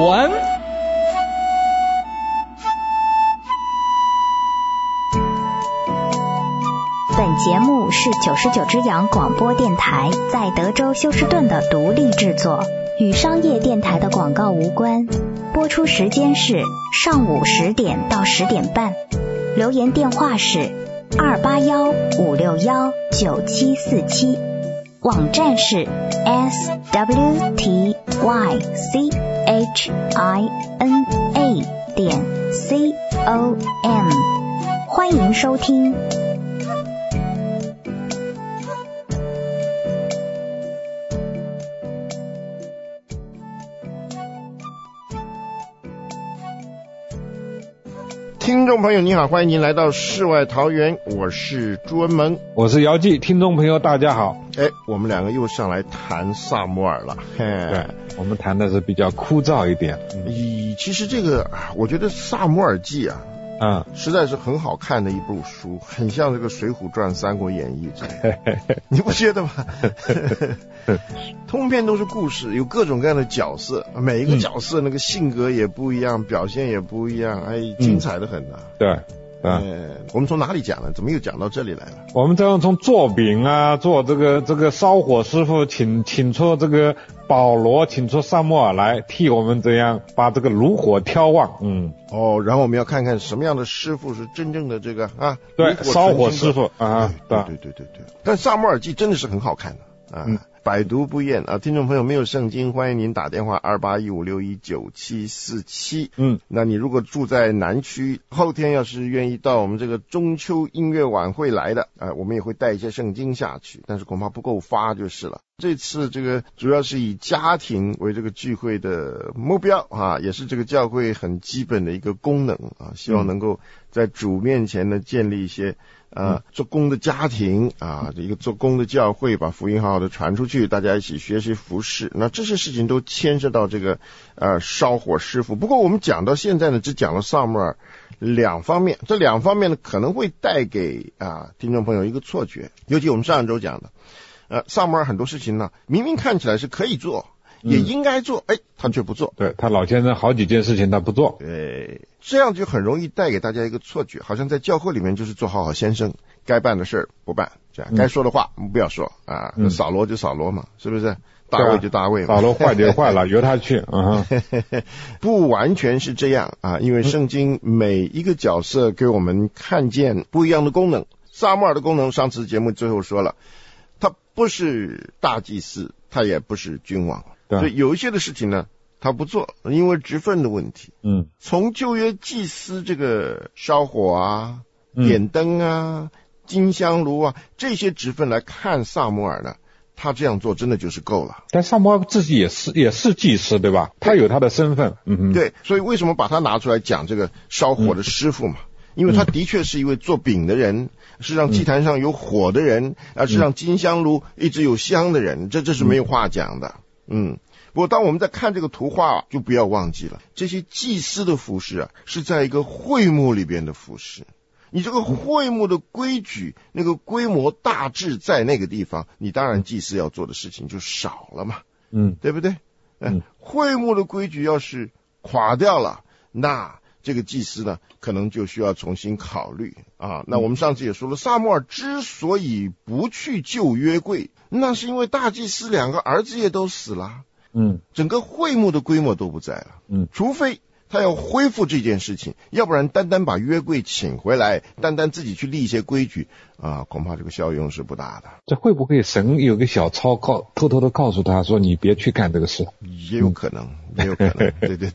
文。 本节目是99只羊广播电台在德州休斯顿的独立制作，与商业电台的广告无关。播出时间是上午10点到10点半。留言电话是281-561-9747。网站是 swtychina.com。欢迎收听。 听众朋友你好，欢迎您来到世外桃源，我是朱文萌， 我是姚记。听众朋友大家好。 我们两个又上来谈萨摩尔了。 对，我们谈的是比较枯燥一点。 其实这个我觉得萨摩尔记实在是很好看的一部书，很像这个水浒传三国演义之类的你不觉得吗？通篇都是故事，有各种各样的角色，每一个角色那个性格也不一样，表现也不一样，精彩的很对。 我们从哪里讲呢？怎么又讲到这里来了？ 我们这样从做饼做这个烧火师傅，请出这个保罗，请出萨摩尔来替我们这样把这个炉火眺望。 然后我们要看看什么样的师傅是真正的这个对，烧火师傅对。但萨摩尔记真的是很好看的百读不厌听众朋友没有圣经，欢迎您打电话281-561-9747。那你如果住在南区，后天要是愿意到我们这个中秋音乐晚会来的我们也会带一些圣经下去，但是恐怕不够发就是了。这次这个主要是以家庭为这个聚会的目标也是这个教会很基本的一个功能希望能够在主面前呢建立一些做工的家庭一个做工的教会，把福音好好的传出去，大家一起学习服事。那这些事情都牵涉到这个烧火师傅。不过我们讲到现在呢，只讲了萨摩尔两方面，这两方面呢可能会带给听众朋友一个错觉，尤其我们上周讲的萨摩尔很多事情呢明明看起来是可以做也应该做他却不做。 对，他老先生好几件事情他不做。 对，这样就很容易带给大家一个错觉，好像在教会里面就是做好好先生，该办的事不办，这样该说的话不要说扫罗就扫罗嘛，是不是？大卫就大卫嘛， 扫罗坏就坏了由他去不完全是这样因为圣经每一个角色给我们看见不一样的功能。撒母耳的功能上次节目最后说了，他不是大祭司，他也不是君王，所以有一些的事情呢他不做，因为职分的问题。从旧约祭司这个烧火点灯金香炉这些职分来看，撒母耳呢他这样做真的就是够了。 但撒母耳自己也是祭司对吧？他有他的身份。 对，所以为什么把他拿出来讲这个烧火的师傅嘛？因为他的确是一位做饼的人，是让祭坛上有火的人是让金香炉一直有香的人，这是没有话讲的。不过当我们在看这个图画就不要忘记了，这些祭司的服事是在一个会幕里边的服事。你这个会幕的规矩那个规模大致在那个地方，你当然祭司要做的事情就少了嘛，对不对？会幕的规矩要是垮掉了，那这个祭司呢可能就需要重新考虑那我们上次也说了，撒母耳之所以不去救约柜，那是因为大祭司两个儿子也都死了，整个会幕的规模都不在了，除非他要恢复这件事情，要不然单单把约柜请回来，单单自己去立一些规矩恐怕这个效用是不大的。 这会不会神有个小抄偷偷的告诉他说你别去干这个事？ 也有可能对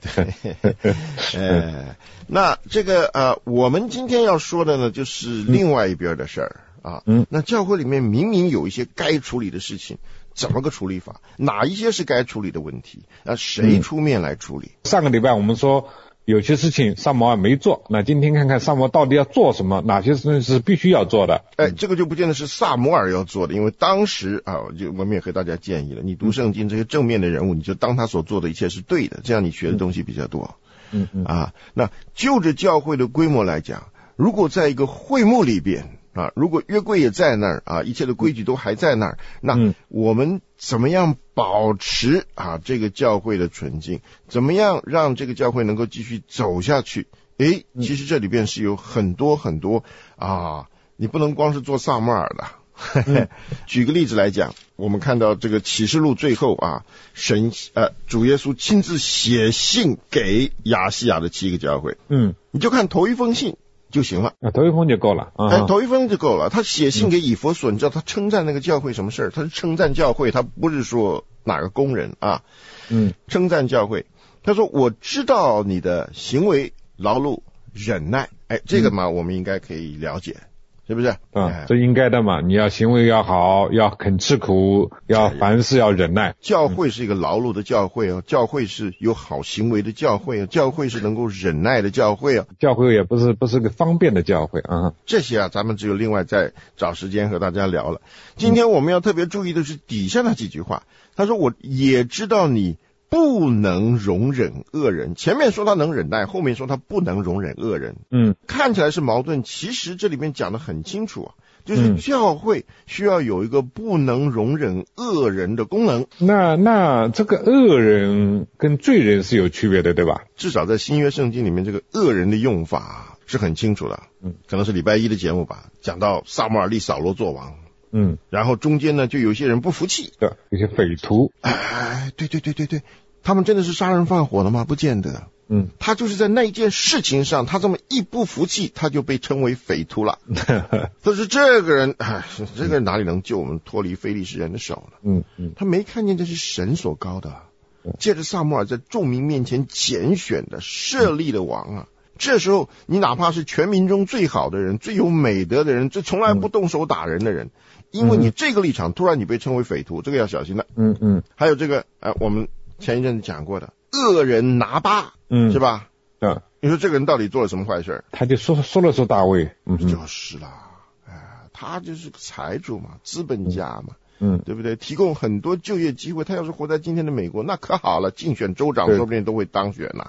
那这个我们今天要说的呢就是另外一边的事儿那教会里面明明有一些该处理的事情，怎么个处理法？哪一些是该处理的问题谁出面来处理？ 上个礼拜我们说有些事情撒母耳没做，那今天看看撒母耳到底要做什么，哪些事情是必须要做的。 这个就不见得是撒母耳要做的，因为当时我们也和大家建议了，你读圣经这些正面的人物，你就当他所做的一切是对的，这样你学的东西比较多。那就着教会的规模来讲，如果在一个会幕里边啊，如果约柜也在那儿啊，一切的规矩都还在那儿，那我们怎么样保持啊这个教会的纯净？怎么样让这个教会能够继续走下去？其实这里边是有很多很多啊，你不能光是做撒母耳的。举个例子来讲，我们看到这个启示录最后啊，主耶稣亲自写信给亚细亚的7个教会。你就看头一封信就行了， 头一封就够了。 头一封就够了。他写信给以弗所，你知道他称赞那个教会什么事儿？他是称赞教会，他不是说哪个工人啊。称赞教会，他说我知道你的行为、劳碌、忍耐。这个嘛，我们应该可以了解，是不是？ 这应该的嘛。你要行为要好，要肯吃苦，要凡事要忍耐。 教会是一个劳碌的教会哦，教会是有好行为的教会哦，教会是能够忍耐的教会哦， 教会也不是个方便的教会啊。 这些啊，咱们只有另外再找时间和大家聊了。今天我们要特别注意的是底下那几句话。他说我也知道你不能容忍恶人，前面说他能忍耐，后面说他不能容忍恶人。看起来是矛盾，其实这里面讲得很清楚啊，就是教会需要有一个不能容忍恶人的功能。 那这个恶人跟罪人是有区别的，对吧？ 至少在新约圣经里面，这个恶人的用法是很清楚的。可能是礼拜一的节目吧，讲到撒母耳立扫罗做王。然后中间呢，就有些人不服气， 对，有些匪徒。 对，他们真的是杀人放火的吗？不见得。他就是在那一件事情上，他这么一不服气，他就被称为匪徒了。但是这个人哪里能救我们脱离非利士人的手呢？他没看见这是神所膏的，借着撒母耳在众民面前拣选的设立的王啊。这时候你哪怕是全民中最好的人、最有美德的人、最从来不动手打人的人，因为你这个立场突然你被称为匪徒，这个要小心的。还有这个我们前一阵子讲过的恶人拿巴，是吧？你说这个人到底做了什么坏事？ 他就说了大卫。 就是啦，他就是个财主嘛，资本家嘛。对不对？提供很多就业机会，他要是活在今天的美国，那可好了，竞选州长说不定都会当选了。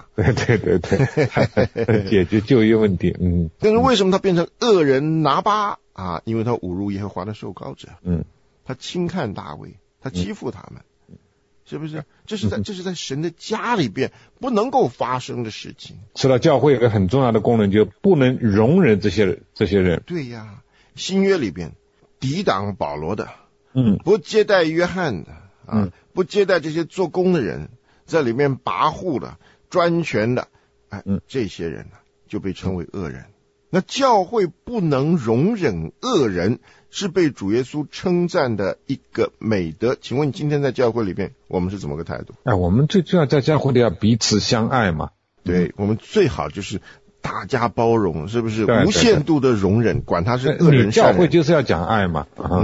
对，解决就业问题。 但是为什么他变成恶人拿巴啊？因为他侮辱耶和华的受膏者。他轻看大卫，他欺负他们，是不是？这是在神的家里边不能够发生的事情。 知道教会有个很重要的功能，就不能容忍这些人。 对呀，新约里边抵挡保罗的。不接待约翰的不接待这些做工的人，在里面跋扈的、专权的，这些人就被称为恶人。那教会不能容忍恶人，是被主耶稣称赞的一个美德。请问今天在教会里面，我们是怎么个态度？ 我们最重要在教会里要彼此相爱嘛。 对，我们最好就是大家包容，是不是？无限度的容忍，管他是恶人善人。 教会就是要讲爱嘛。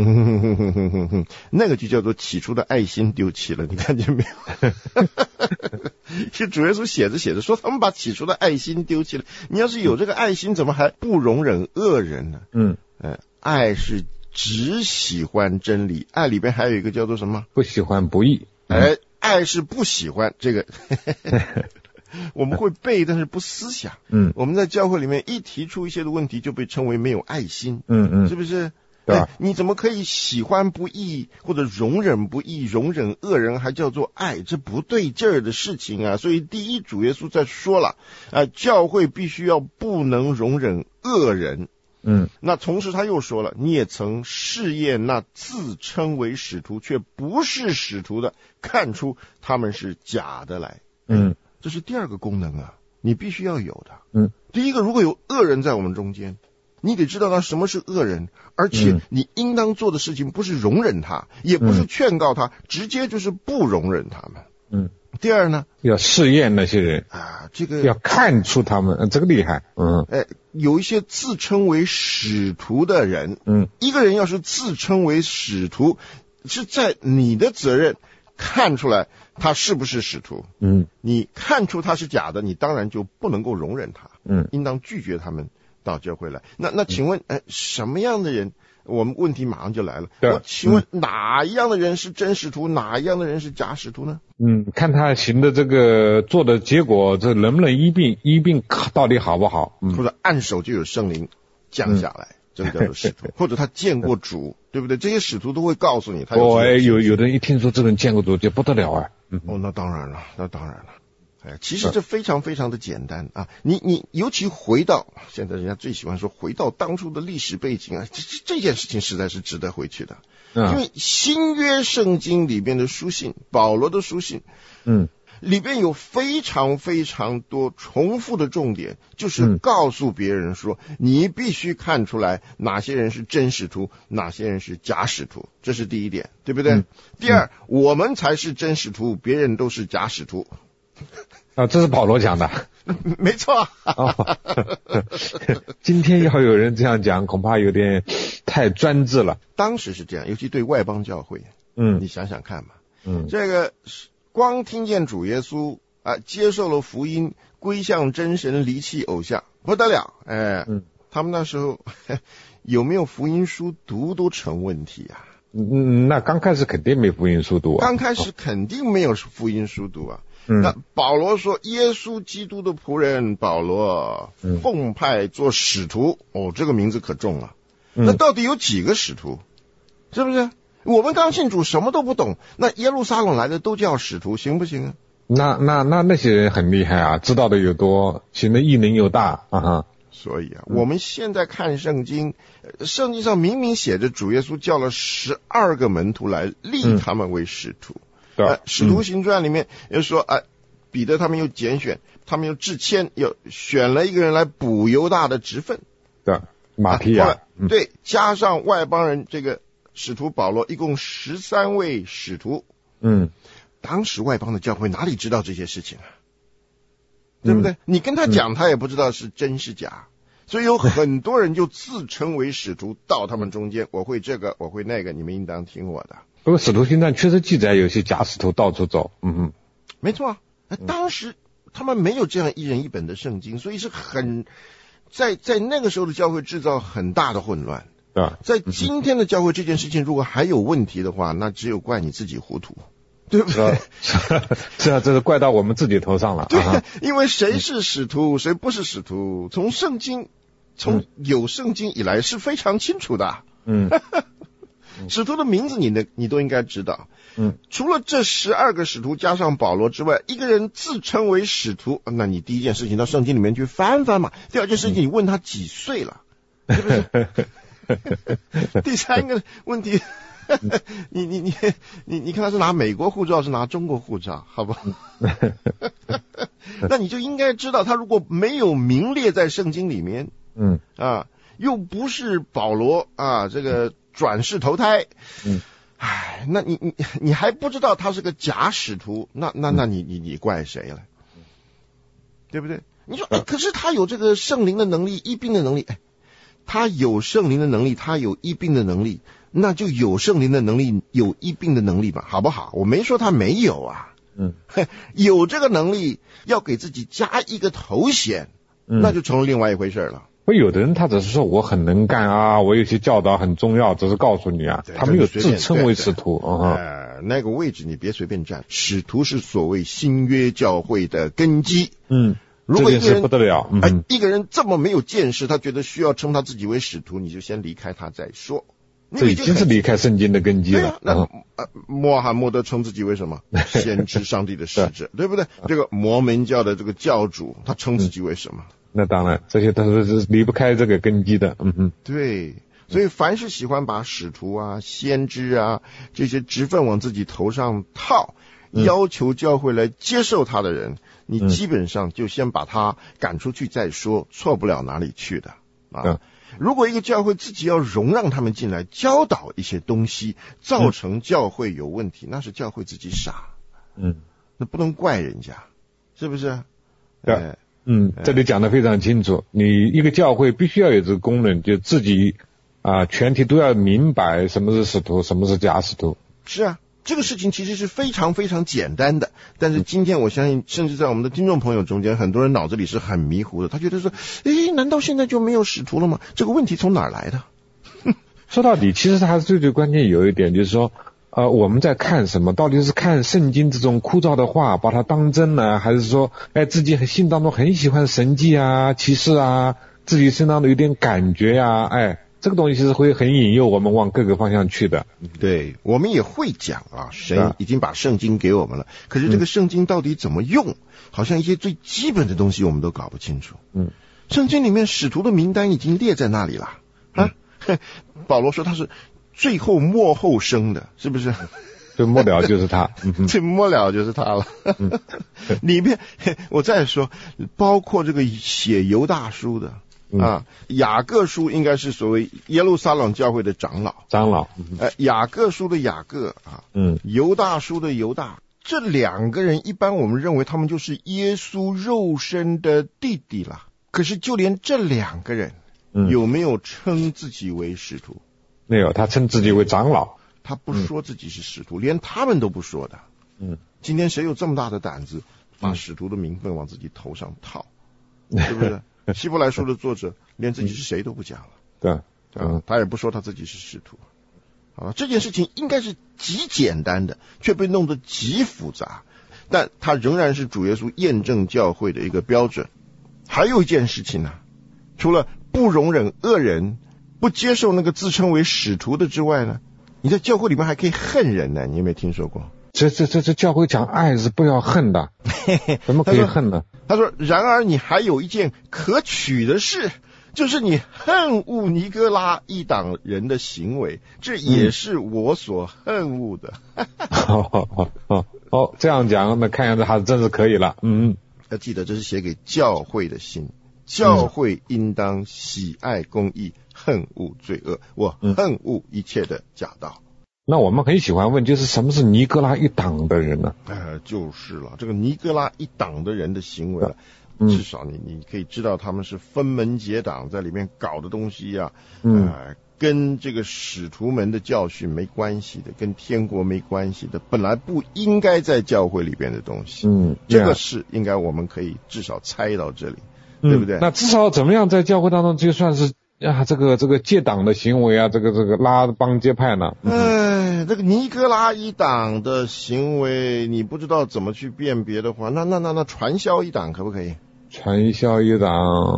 那个就叫做起初的爱心丢弃了，你看见没有？是主耶稣写着说他们把起初的爱心丢弃了。你要是有这个爱心，怎么还不容忍恶人呢？爱是只喜欢真理，爱里边还有一个叫做什么？ 不喜欢不义。 爱是不喜欢这个。我们会背，但是不思想。我们在教会里面一提出一些的问题，就被称为没有爱心。是不是？对，你怎么可以喜欢不义或者容忍不义、容忍恶人还叫做爱？这不对劲儿的事情啊！所以第一，主耶稣在说了教会必须要不能容忍恶人。那同时他又说了，你也曾试验那自称为使徒却不是使徒的，看出他们是假的来。这是第二个功能啊，你必须要有的。第一个，如果有恶人在我们中间，你得知道他什么是恶人，而且你应当做的事情不是容忍他，也不是劝告他，直接就是不容忍他们。第二呢， 要试验那些人这个要看出他们，这个厉害。 有一些自称为使徒的人，一个人要是自称为使徒，是在你的责任看出来他是不是使徒。你看出他是假的，你当然就不能够容忍他，应当拒绝他们到教会来。那请问什么样的人，我们问题马上就来了。请问哪一样的人是真使徒，哪一样的人是假使徒呢？ 看他行的这个做的结果，这能不能医病到底好不好？ 或者按手就有圣灵降下来。 这个叫做使徒，或者他见过主，对不对？这些使徒都会告诉你他有的人一听说这个人见过主就不得了啊。 那当然了。其实这非常非常的简单啊！你尤其回到现在，人家最喜欢说回到当初的历史背景啊，这件事情实在是值得回去的。因为新约圣经里边的书信，保罗的书信，里边有非常非常多重复的重点，就是告诉别人说，你必须看出来哪些人是真使徒，哪些人是假使徒，这是第一点，对不对？第二，我们才是真使徒，别人都是假使徒。 这是保罗讲的。 没错。 今天要有人这样讲，恐怕有点太专制了。 当时是这样，尤其对外邦教会，你想想看嘛，这个光听见主耶稣接受了福音，归向真神，离弃偶像，不得了。他们那时候有没有福音书读都成问题啊。 那刚开始肯定没福音书读啊。 刚开始肯定没有福音书读啊。那保罗说，耶稣基督的仆人保罗奉派做使徒，这个名字可重了。那到底有几个使徒？是不是？我们刚信主什么都不懂，那耶路撒冷来的都叫使徒，行不行啊？ 那些人很厉害啊，知道的有多，行的异能又大啊。 所以我们现在看圣经，圣经上明明写着主耶稣叫了12个门徒来立他们为使徒。使徒行传里面又说，彼得他们又拣选，他们又制签，又选了一个人来补犹大的职分。 对，马提亚。 对，加上外邦人这个使徒保罗，一共13位使徒。当时外邦的教会哪里知道这些事情啊？对不对？你跟他讲，他也不知道是真是假。所以有很多人就自称为使徒，到他们中间，我会这个，我会那个，你们应当听我的。 不过使徒行传确实记载有些假使徒到处走。 没错。当时他们没有这样一人一本的圣经，所以是在那个时候的教会制造很大的混乱。在今天的教会，这件事情如果还有问题的话，那只有怪你自己糊涂，对不对？ 是啊，这是怪到我们自己头上了。 对，因为谁是使徒，谁不是使徒，从有圣经以来是非常清楚的。使徒的名字你都应该知道。除了这12个使徒加上保罗之外，一个人自称为使徒，那你第一件事情到圣经里面去翻翻嘛。第二件事情，你问他几岁了，是不是？第三个问题，你看他是拿美国护照是拿中国护照，好不好？那你就应该知道，他如果没有名列在圣经里面，又不是保罗这个转世投胎，那你还不知道他是个假使徒，那你怪谁了？对不对？你说可是他有这个圣灵的能力，医病的能力，他有圣灵的能力，他有医病的能力，那就有圣灵的能力，有医病的能力吧，好不好？我没说他没有啊。有这个能力，要给自己加一个头衔，那就成了另外一回事了。 有的人他只是说我很能干啊，我有些教导很重要，只是告诉你啊，他没有自称为使徒。 那个位置你别随便站，使徒是所谓新约教会的根基。如果一个人不得了， 一个人这么没有见识，他觉得需要称他自己为使徒，你就先离开他再说。 这已经是离开圣经的根基了。 那穆罕默德称自己为什么？先知上帝的使者，对不对？这个摩门教的这个教主，他称自己为什么？ 那当然，这些都是离不开这个根基的。 对，所以凡是喜欢把使徒先知这些职分往自己头上套，要求教会来接受他的人，你基本上就先把他赶出去再说，错不了哪里去的。如果一个教会自己要容让他们进来教导一些东西，造成教会有问题，那是教会自己傻。那不能怪人家，是不是？ 对。这里讲得非常清楚，你一个教会必须要有这个功能，就自己全体都要明白什么是使徒，什么是假使徒。 是啊，这个事情其实是非常非常简单的，但是今天我相信甚至在我们的听众朋友中间，很多人脑子里是很迷糊的，他觉得说难道现在就没有使徒了吗？这个问题从哪儿来的？ 说到底其实还是最关键有一点，就是说我们在看什么？到底是看圣经这种枯燥的话把它当真呢，还是说自己心当中很喜欢神迹奇事自己身上的有点感觉这个东西是会很引诱我们往各个方向去的。 对，我们也会讲啊，神已经把圣经给我们了，可是这个圣经到底怎么用，好像一些最基本的东西我们都搞不清楚。圣经里面使徒的名单已经列在那里了啊。保罗说他是最后末后生的，是不是？ 最末了就是他， 最末了就是他了。里面我再说，包括这个写犹大书的啊，雅各书应该是所谓耶路撒冷教会的长老，雅各书的雅各啊，犹大书的犹大，这两个人一般我们认为他们就是耶稣肉身的弟弟了。可是就连这两个人，有没有称自己为使徒？ 没有，他称自己为长老。 他不说自己是使徒，连他们都不说的。今天谁有这么大的胆子把使徒的名分往自己头上套？对不对？希伯来书的作者连自己是谁都不讲了。 对， 他也不说他自己是使徒。啊，这件事情应该是极简单的，却被弄得极复杂，但它仍然是主耶稣验证教会的一个标准。还有一件事情呢，除了不容忍恶人，不接受那个自称为使徒的之外呢，你在教会里面还可以恨人呢，你有没有听说过？ 这教会讲爱是不要恨的，怎么可以恨呢？ 他说然而你还有一件可取的事，就是你恨恶尼哥拉一党人的行为，这也是我所恨恶的。 这样讲，那看样子还真是可以了。 要记得这是写给教会的信，教会应当喜爱公义，恨恶罪恶，我恨恶一切的假道。 那我们很喜欢问，就是什么是尼哥拉一党的人呢？ 就是了，这个尼哥拉一党的人的行为，至少你可以知道他们是分门结党，在里面搞的东西啊，跟这个使徒们的教训没关系的，跟天国没关系的，本来不应该在教会里边的东西。这个是应该我们可以至少猜到这里，对不对？ 那至少怎么样在教会当中就算是这个借党的行为啊，这个拉帮结派呢？ 这个尼哥拉一党的行为，你不知道怎么去辨别的话，那传销一党可不可以？ 传销一党，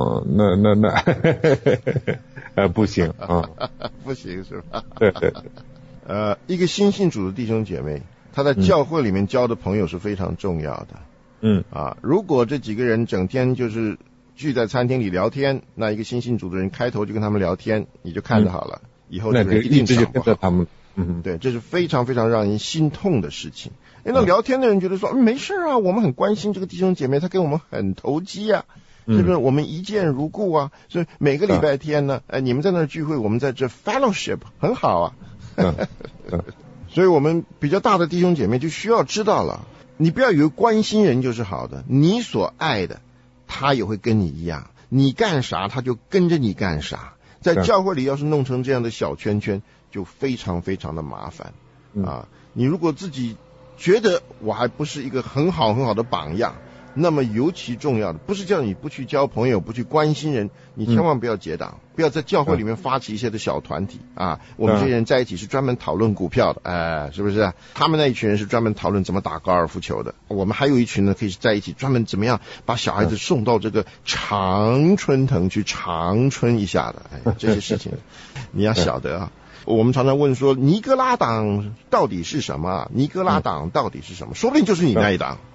那不行啊， 不行是吧？ 对。 一个新信主的弟兄姐妹，他在教会里面交的朋友是非常重要的。如果这几个人整天就是聚在餐厅里聊天，那一个新信主的人开头就跟他们聊天，你就看得好了，以后这个人一定长不好。他们，对，这是非常非常让人心痛的事情。那聊天的人觉得说，没事啊，我们很关心这个弟兄姐妹，他跟我们很投机啊，是不是？我们一见如故啊，所以每个礼拜天呢，你们在那儿聚会，我们在这 fellowship 很好啊。所以我们比较大的弟兄姐妹就需要知道了，你不要以为关心人就是好的，你所爱的他也会跟你一样，你干啥他就跟着你干啥。在教会里要是弄成这样的小圈圈，就非常非常的麻烦啊！你如果自己觉得我还不是一个很好的榜样，那么尤其重要的不是叫你不去交朋友，不去关心人，你千万不要结党，不要在教会里面发起一些的小团体啊！我们这些人在一起是专门讨论股票的，是不是？他们那一群人是专门讨论怎么打高尔夫球的，我们还有一群呢，可以在一起专门怎么样把小孩子送到这个常春藤去长春一下的，这些事情你要晓得啊。我们常常问说，尼哥拉党到底是什么？尼哥拉党到底是什么？说不定就是你那一党。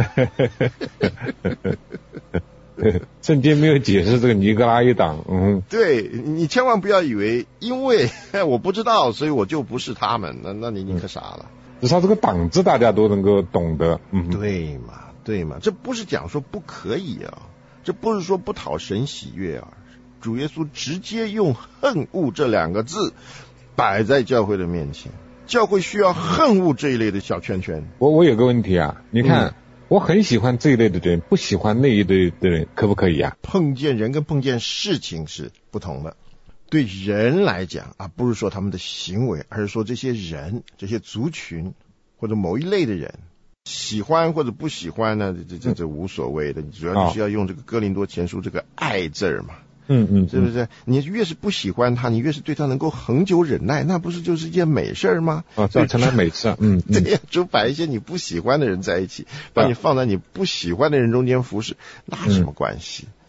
圣经没有解释这个尼哥拉一党。 对，你千万不要以为因为我不知道，所以我就不是他们。那你可傻了。 至少这个党字大家都能够懂得。 对嘛，这不是讲说不可以啊，这不是说不讨神喜悦啊。主耶稣直接用恨恶这两个字摆在教会的面前，教会需要恨恶这一类的小圈圈。 我有个问题啊，你看，我很喜欢这一类的人，不喜欢那一类的人，可不可以啊？ 碰见人跟碰见事情是不同的。对人来讲啊，不是说他们的行为，而是说这些人、这些族群或者某一类的人，喜欢或者不喜欢呢，这无所谓的。你主要就是要用这个哥林多前书这个爱字嘛。是不是？你越是不喜欢他，你越是对他能够恒久忍耐，那不是就是一件美事吗？ 这样成了美事。 对呀，就把一些你不喜欢的人在一起，把你放在你不喜欢的人中间服侍，那什么关系？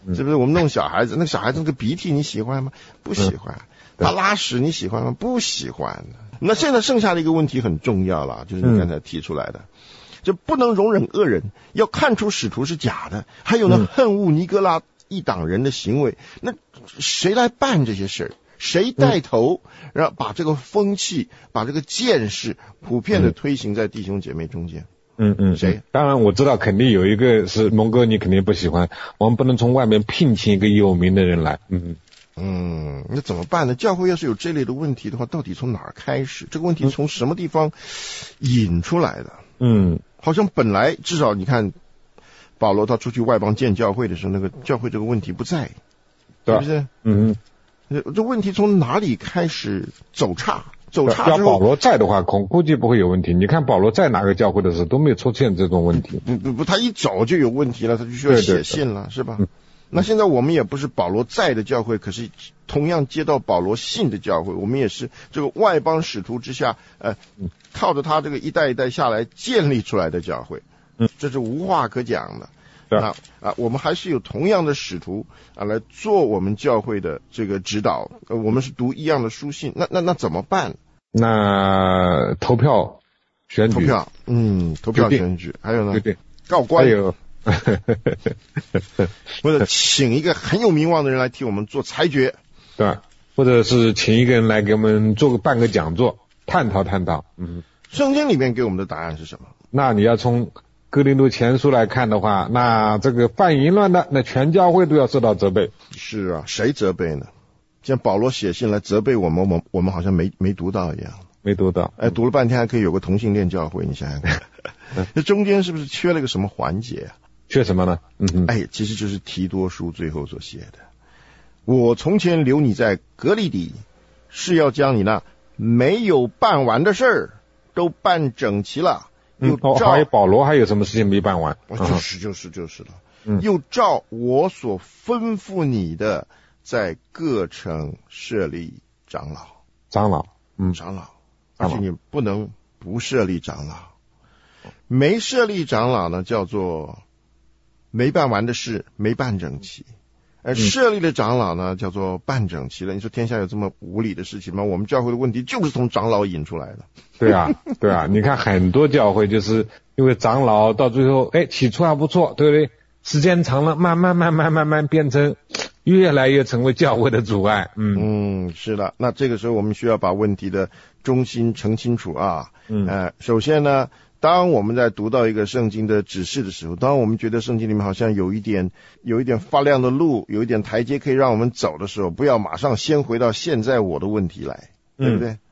是不是？我们弄小孩子，那个小孩子那个鼻涕你喜欢吗？不喜欢。他拉屎你喜欢吗？不喜欢。那现在剩下的一个问题很重要了，就是你刚才提出来的，就不能容忍恶人，要看出使徒是假的。还有呢，恨恶尼哥拉一党人的行为，那谁来办这些事儿？谁带头，然后把这个风气、把这个见识普遍的推行在弟兄姐妹中间？谁？ 当然我知道，肯定有一个是蒙哥，你肯定不喜欢。我们不能从外面聘请一个有名的人来。 那怎么办呢？教会要是有这类的问题的话，到底从哪儿开始？这个问题从什么地方引出来的？好像本来至少你看，保罗他出去外邦建教会的时候，那个教会这个问题不在，是不是？这问题从哪里开始走岔之后？ 要保罗在的话，估计不会有问题。你看保罗在哪个教会的时候都没有出现这种问题。 不，他一走就有问题了，他就需要写信了，是吧？那现在我们也不是保罗在的教会，可是同样接到保罗信的教会，我们也是这个外邦使徒之下，靠着他这个一代一代下来建立出来的教会，这是无话可讲的。我们还是有同样的使徒来做我们教会的这个指导，我们是读一样的书信，那怎么办？ 那投票选举， 投票选举，还有呢， 对， 告官， 还有或者请一个很有名望的人来替我们做裁决， 对，或者是请一个人来给我们办个讲座，探讨。 圣经里面给我们的答案是什么？ 那你要从哥林多前书来看的话，那这个犯淫乱的，那全教会都要受到责备。是啊，谁责备呢？像保罗写信来责备我们，我们好像没读到一样。 没读到。 读了半天还可以有个同性恋教会，你想想看。这中间是不是缺了个什么环节啊？ 缺什么呢？ 其实就是提多书最后所写的。我从前留你在革哩底，是要将你那没有办完的事儿都办整齐了。 还有保罗还有什么事情没办完？ 就是了。又照我所吩咐你的，在各城设立长老。而且你不能不设立长老。没设立长老呢，叫做没办完的事没办整齐。而设立的长老呢，叫做办整齐了。你说天下有这么无理的事情吗？我们教会的问题就是从长老引出来的。 对啊，你看很多教会就是因为长老到最后，起初还不错，对不对？时间长了，慢慢变成越来越成为教会的阻碍。 是的。那这个时候我们需要把问题的中心澄清楚啊。首先呢，当我们在读到一个圣经的指示的时候，当我们觉得圣经里面好像有一点发亮的路，有一点台阶可以让我们走的时候，不要马上先回到现在我的问题来，对不对？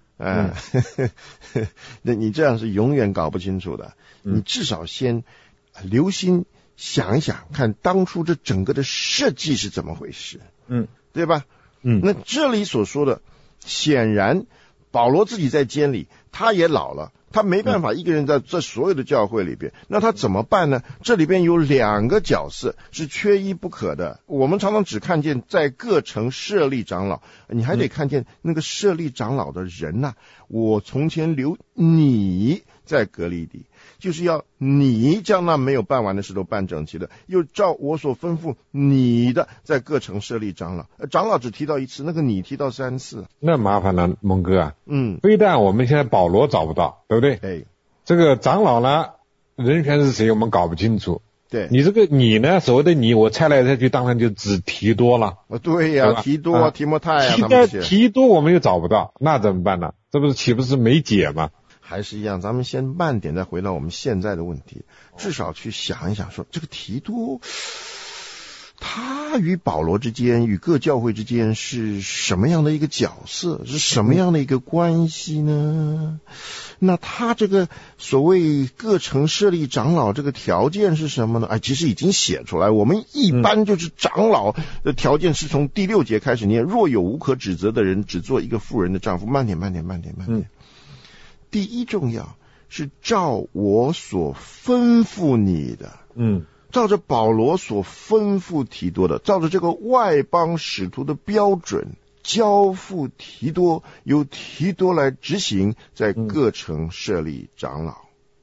那你这样是永远搞不清楚的。你至少先留心想一想，看当初这整个的设计是怎么回事，对吧？那这里所说的，显然保罗自己在监里，他也老了，他没办法一个人在这所有的教会里边，那他怎么办呢？这里边有两个角色是缺一不可的。我们常常只看见在各城设立长老，你还得看见那个设立长老的人呐。我从前留你在革哩底，就是要你将那没有办完的事都办整齐的，又照我所吩咐你的，在各城设立长老。长老只提到一次，那个你提到3次， 那麻烦了，蒙哥啊。非但我们现在保罗找不到，对不对？这个长老呢，人选是谁我们搞不清楚。 对， 你这个你呢，所谓的你，我猜来猜去当然就指提多了。 对呀，提多、提摩太啊， 提多我们又找不到，那怎么办呢？这不是岂不是没解吗？ 还是一样，咱们先慢点再回到我们现在的问题，至少去想一想说，这个提多他与保罗之间，与各教会之间是什么样的一个角色，是什么样的一个关系呢？那他这个所谓各城设立长老这个条件是什么呢？其实已经写出来，我们一般就是长老的条件是从第6节开始念，若有无可指责的人，只做一个妇人的丈夫。慢点。第一重要是照我所吩咐你的，照着保罗所吩咐提多的，照着这个外邦使徒的标准交付提多，由提多来执行，在各城设立长老。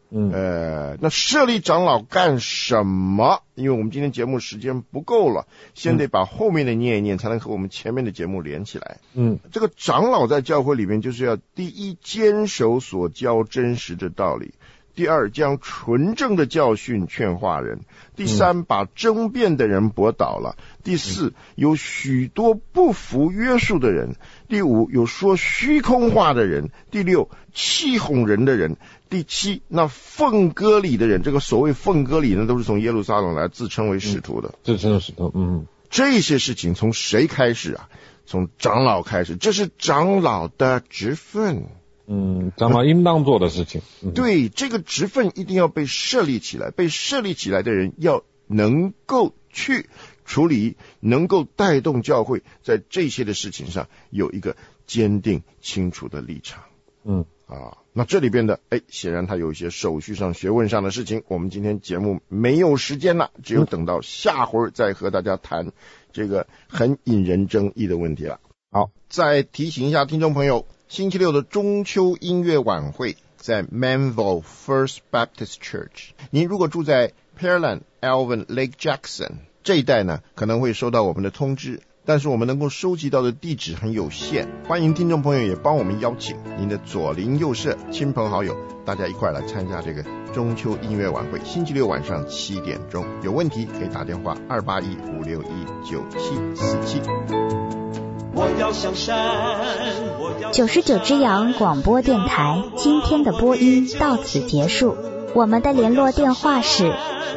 那设立长老干什么？因为我们今天节目时间不够了，先得把后面的念一念，才能和我们前面的节目连起来。这个长老在教会里面就是要第一，坚守所教真实的道理；第二，将纯正的教训劝化人；第三，把争辩的人驳倒了；第四，有许多不服约束的人；第五，有说虚空话的人；第六，欺哄人的人；第七，那奉割礼的人。这个所谓奉割礼呢，都是从耶路撒冷来自称为使徒的。 自称使徒。 这些事情从谁开始啊？从长老开始，这是长老的职分。 长老应当做的事情。 对，这个职分一定要被设立起来，被设立起来的人要能够去处理，能够带动教会在这些的事情上有一个坚定清楚的立场。那这里边的显然他有一些手续上学问上的事情，我们今天节目没有时间了，只有等到下回再和大家谈这个很引人争议的问题了。好，再提醒一下听众朋友，星期六的中秋音乐晚会在 Manville First Baptist Church。您如果住在 Pearland、Alvin、Lake Jackson 这一带呢，可能会收到我们的通知，但是我们能够收集到的地址很有限，欢迎听众朋友也帮我们邀请您的左邻右舍、亲朋好友，大家一块来参加这个中秋音乐晚会，星期六晚上7点钟。有问题可以打电话281-561-9747。 我要向山 99只羊广播电台今天的播音到此结束，我们的联络电话是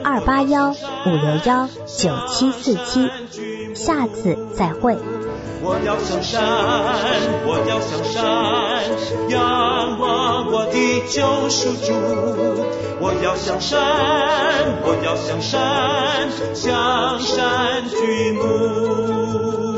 281-561-9747，下次再会。 我要向山，我要向山，仰望我的救赎主。我要向山，我要向山，向山举目。